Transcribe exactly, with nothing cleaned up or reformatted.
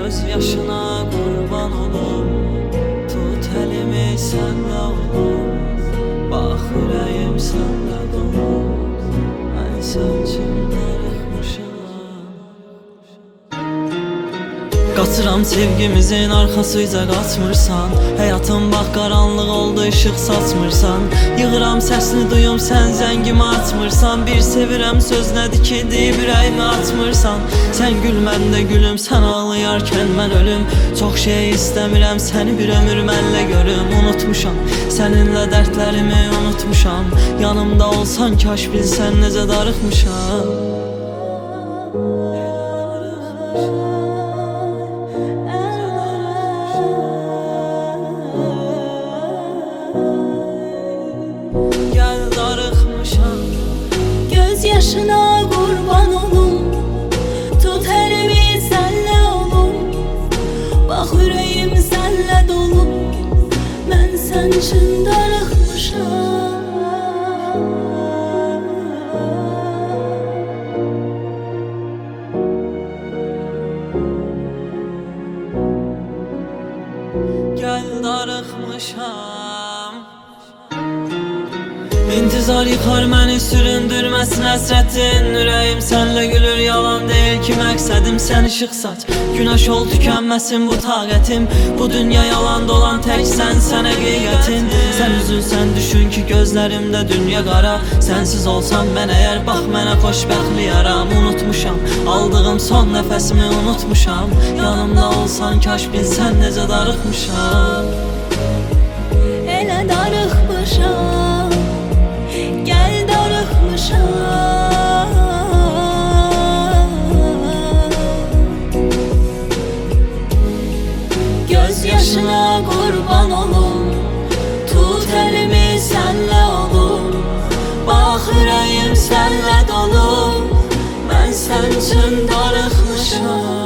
göz yaşına kurban olum. Tut elimi sende olum. Bak yüreğim sende dolu. Ben sen için darıkmışam. Qaçıram sevgimizin arxasıca qaçmırsan. Həyatım bax qaranlıq oldu, işıq saçmırsan. Yığıram səsini duyum, sən zəngimi açmırsan. Bir sevirəm söz nədir ki, deyib ürəyimi açmırsan. Sən gül, mən də gülüm, sən ağlayarkən mən ölüm. Çox şey istəmirəm, səni bir ömür mənlə görüm. Unutmuşam, səninlə dərdlərimi unutmuşam. Yanımda olsan kaş bilsən necə darıxmışam. Gel darıxmışam. Göz yaşına kurban olum. Tut elimi senle olum. Bak yüreğim senle dolu. Ben sen için darıxmışam. Gel darıxmışam. İntizar yıxar məni, süründürməsin həsrətin. Ürəyim sənlə gülür, yalan deyil ki məqsədim. Sən işıq saç, günəş ol, tükənməsin bu taqətim. Bu dünya yalan dolan, tək sən, sən həqiqətin. Sən üzülsən, düşün ki gözlərimdə dünya qara. Sənsiz olsam mən əgər, bax mənə xoşbəxtlik yaram. Unutmuşam, aldığım son nəfəsimi unutmuşam. Yanımda olsan kaş bilsən necə darıxmışam. Elə darıxmışam. Gel darıxmışam. Göz yaşına kurban olum. Tut elimi senle olum. Bak yüreğim senle dolu. Ben sen için darıxmışam.